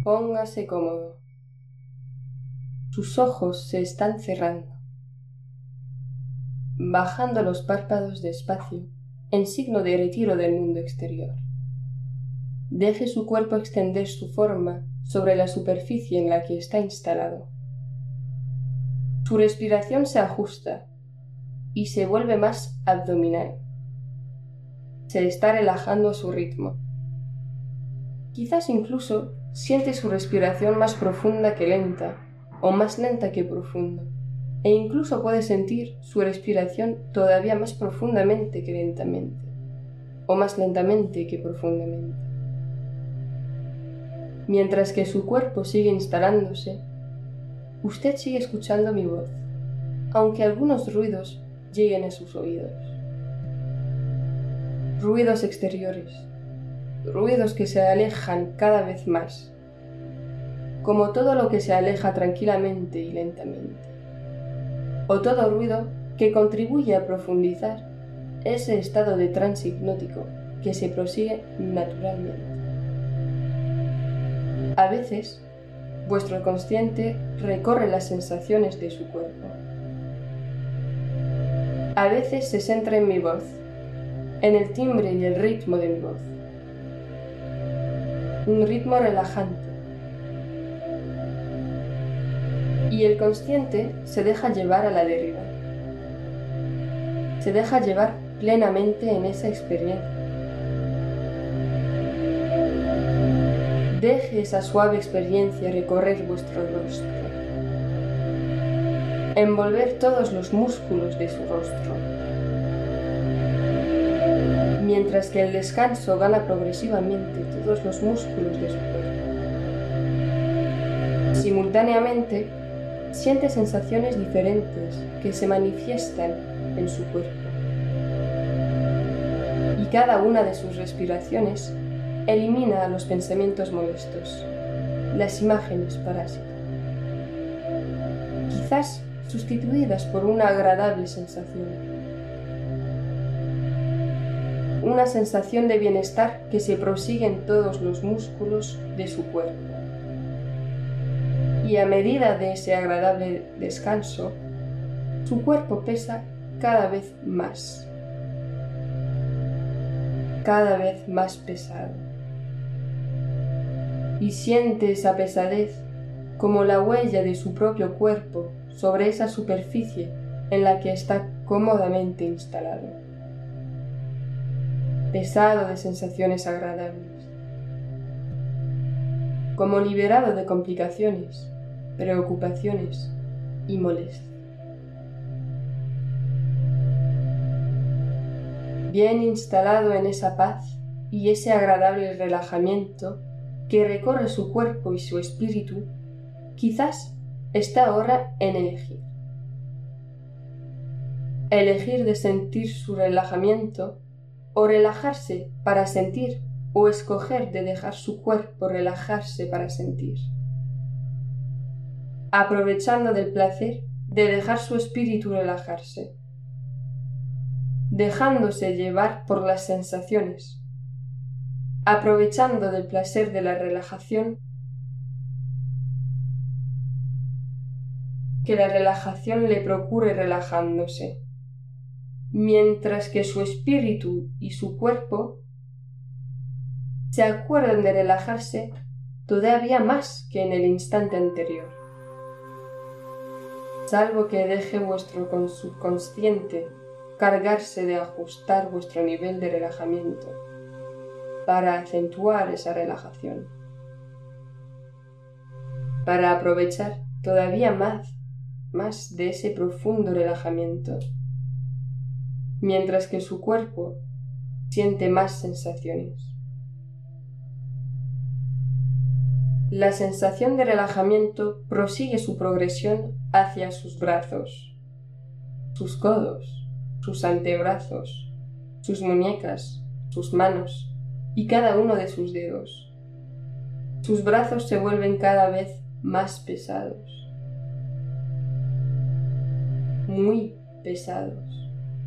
Póngase cómodo. Sus ojos se están cerrando, bajando los párpados despacio en signo de retiro del mundo exterior. Deje su cuerpo extender su forma sobre la superficie en la que está instalado. Su respiración se ajusta y se vuelve más abdominal. Se está relajando a su ritmo. Quizás incluso siente su respiración más profunda que lenta, o más lenta que profunda, e incluso puede sentir su respiración todavía más profundamente que lentamente, o más lentamente que profundamente. Mientras que su cuerpo sigue instalándose, usted sigue escuchando mi voz, aunque algunos ruidos lleguen a sus oídos. Ruidos exteriores, ruidos que se alejan cada vez más, como todo lo que se aleja tranquilamente y lentamente, o todo ruido que contribuye a profundizar ese estado de trance hipnótico que se prosigue naturalmente. A veces, vuestro consciente recorre las sensaciones de su cuerpo. A veces se centra en mi voz, en el timbre y el ritmo de mi voz. Un ritmo relajante. Y el consciente se deja llevar a la deriva. Se deja llevar plenamente en esa experiencia. Deje esa suave experiencia recorrer vuestro rostro, envolver todos los músculos de su rostro, mientras que el descanso gana progresivamente todos los músculos de su cuerpo. Simultáneamente, siente sensaciones diferentes que se manifiestan en su cuerpo. Y cada una de sus respiraciones elimina los pensamientos molestos, las imágenes parásitas, quizás sustituidas por una agradable sensación. Una sensación de bienestar que se prosigue en todos los músculos de su cuerpo. Y a medida de ese agradable descanso, su cuerpo pesa cada vez más pesado. Y siente esa pesadez como la huella de su propio cuerpo sobre esa superficie en la que está cómodamente instalado. Pesado de sensaciones agradables, como liberado de complicaciones, preocupaciones y molestias. Bien instalado en esa paz y ese agradable relajamiento que recorre su cuerpo y su espíritu, quizás está ahora en elegir. Elegir de sentir su relajamiento o relajarse para sentir, o escoger de dejar su cuerpo relajarse para sentir. Aprovechando del placer de dejar su espíritu relajarse, dejándose llevar por las sensaciones, aprovechando del placer de la relajación, que la relajación le procure relajándose, mientras que su espíritu y su cuerpo se acuerdan de relajarse todavía más que en el instante anterior, salvo que deje vuestro subconsciente cargarse de ajustar vuestro nivel de relajamiento para acentuar esa relajación, para aprovechar todavía más de ese profundo relajamiento, mientras que su cuerpo siente más sensaciones. La sensación de relajamiento prosigue su progresión hacia sus brazos, sus codos, sus antebrazos, sus muñecas, sus manos y cada uno de sus dedos. Sus brazos se vuelven cada vez más pesados, muy pesados.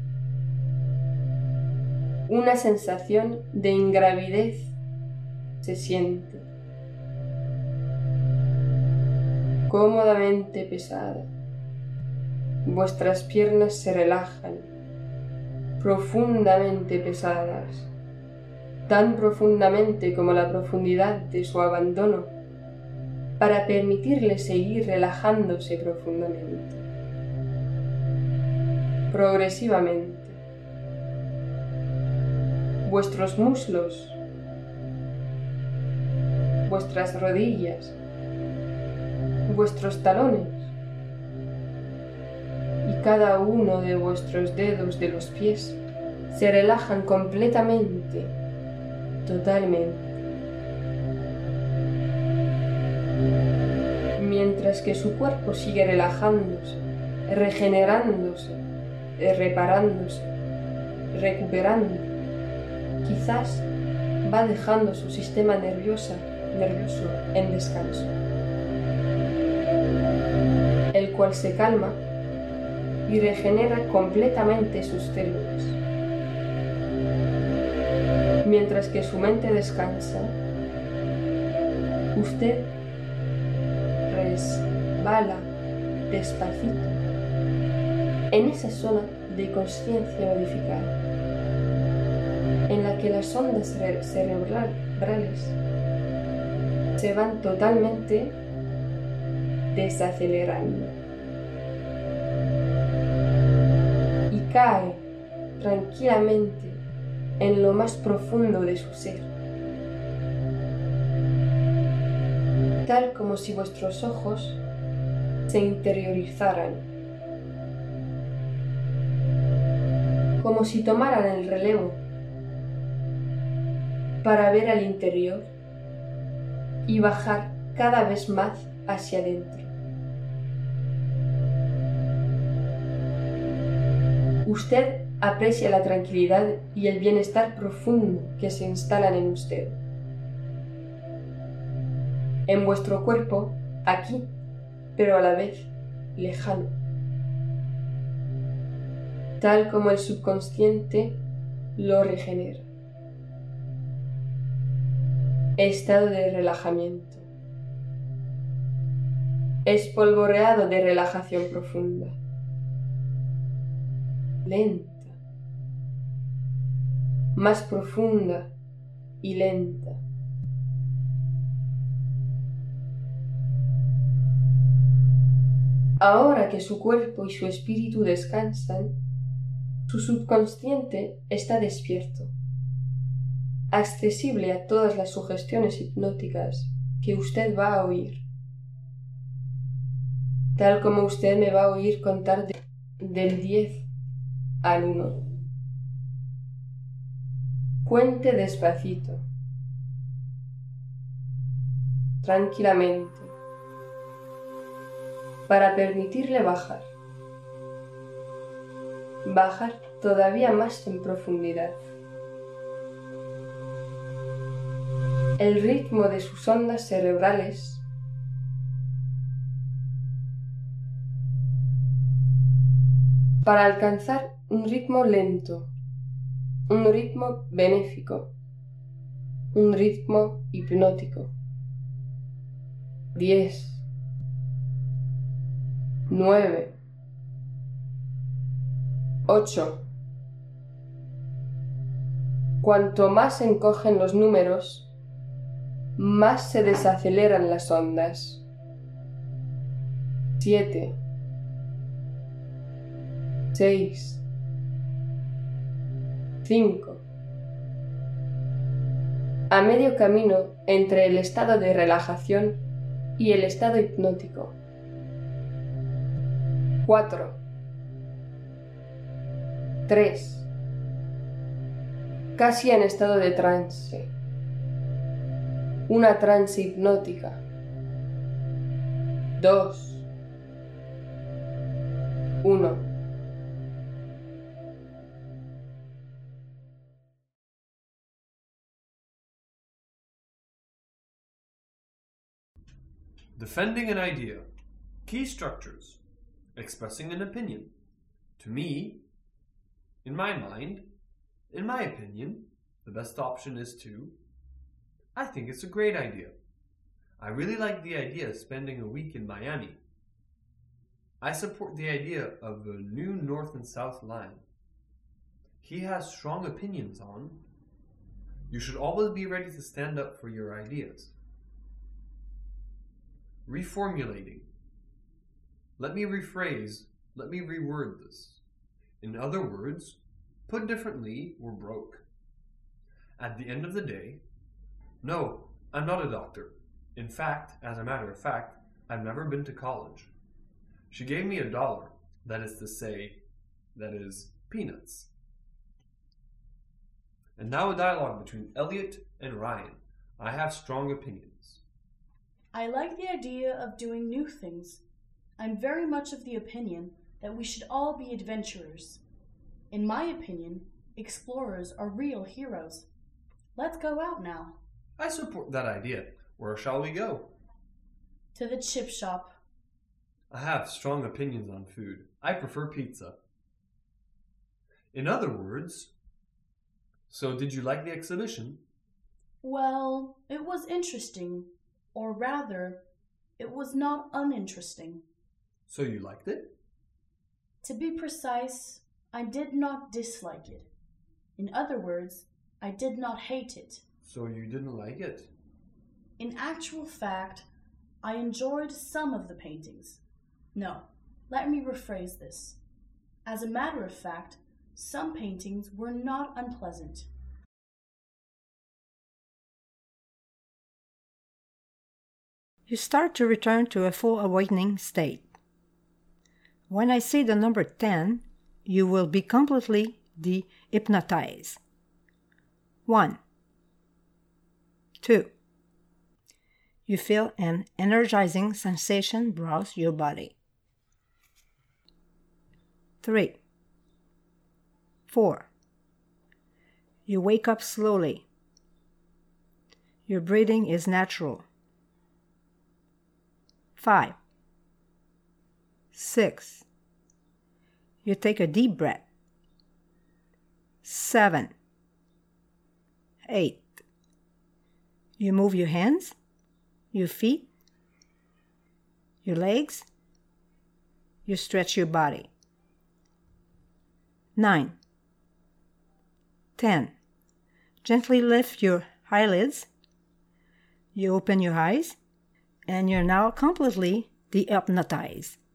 Una sensación de ingravidez se siente. cómodamente pesada. Vuestras piernas se relajan, profundamente pesadas, tan profundamente como la profundidad de su abandono, para permitirle seguir relajándose profundamente. Progresivamente, vuestros muslos, vuestras rodillas, vuestros talones y cada uno de vuestros dedos de los pies se relajan completamente, totalmente. Mientras que su cuerpo sigue relajándose, regenerándose, reparándose, recuperando, quizás va dejando su sistema nervioso en descanso, el cual se calma y regenera completamente sus células. Mientras que su mente descansa, usted resbala despacito en esa zona de conciencia modificada, en la que las ondas cerebrales se van totalmente desacelerando y cae tranquilamente en lo más profundo de su ser, tal como si vuestros ojos se interiorizaran, como si tomaran el relevo para ver al interior y bajar cada vez más hacia adentro. Usted aprecia la tranquilidad y el bienestar profundo que se instalan en usted, en vuestro cuerpo, aquí, pero a la vez lejano, tal como el subconsciente lo regenera. Estado de relajamiento. Espolvoreado de relajación profunda. Lenta. Más profunda y lenta. Ahora que su cuerpo y su espíritu descansan, su subconsciente está despierto, accesible a todas las sugestiones hipnóticas que usted va a oír, tal como usted me va a oír contar del 10 al 1. Cuente despacito, tranquilamente, para permitirle bajar todavía más en profundidad. El ritmo de sus ondas cerebrales para alcanzar un ritmo lento, un ritmo benéfico, un ritmo hipnótico. 10, 9, 8. Cuanto más se encogen los números, más se desaceleran las ondas. 7, 6, 5. A medio camino entre el estado de relajación y el estado hipnótico. 4, 3. Casi en estado de trance. Una trance hipnótica. 2, 1. Defending an idea. Key structures. Expressing an opinion. To me, in my mind, in my opinion, the best option is to, I think it's a great idea. I really like the idea of spending a week in Miami. I support the idea of the new North and South line. He has strong opinions on. You should always be ready to stand up for your ideas. Reformulating. Let me rephrase, let me reword this. In other words, put differently, we're broke. At the end of the day, no, I'm not a doctor. In fact, as a matter of fact, I've never been to college. She gave me $1, that is to say, that is, peanuts. And now a dialogue between Elliot and Ryan. I have strong opinions. I like the idea of doing new things. I'm very much of the opinion that we should all be adventurers. In my opinion, explorers are real heroes. Let's go out now. I support that idea. Where shall we go? To the chip shop. I have strong opinions on food. I prefer pizza. In other words, so did you like the exhibition? Well, it was interesting. Or rather, it was not uninteresting. So you liked it? To be precise, I did not dislike it. In other words, I did not hate it. So you didn't like it? In actual fact, I enjoyed some of the paintings. No, let me rephrase this. As a matter of fact, some paintings were not unpleasant. You start to return to a full awakening state. When I say the number 10, you will be completely de-hypnotized. 1, 2. You feel an energizing sensation browse your body. 3, 4. You wake up slowly. Your breathing is natural. 5, 6. You take a deep breath. 7, 8. You move your hands, your feet, your legs. You stretch your body. 9, 10. Gently lift your eyelids. You open your eyes, and you're now completely de-hypnotized.